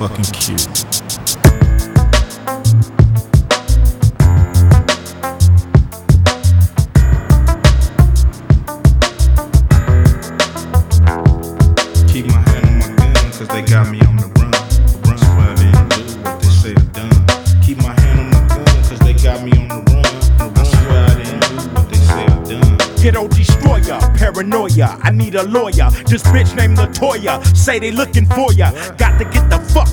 fucking cute. Keep my hand on my gun, cause they got me on the run. Swear I didn't do what they say I done. Keep my hand on my gun, cause they got me on the run. I swear I didn't do what they say I done. Ghetto destroyer, paranoia, I need a lawyer. This bitch named Latoya, say they looking for ya. Got to get the fuck